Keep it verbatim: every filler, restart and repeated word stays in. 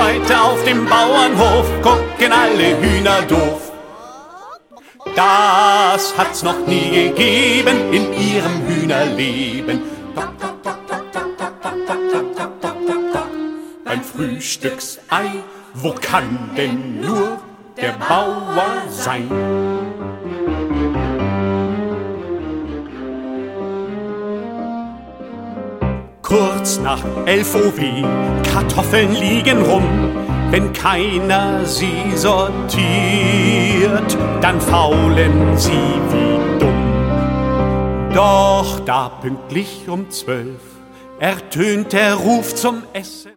Heute auf dem Bauernhof gucken alle Hühner doof. Das hat's noch nie gegeben in ihrem Hühnerleben. Beim Frühstücksei, wo kann denn nur der Bauer sein? Kurz nach elf Uhr, Kartoffeln liegen rum. Wenn keiner sie sortiert, dann faulen sie wie dumm. Doch da pünktlich um zwölf ertönt der Ruf zum Essen.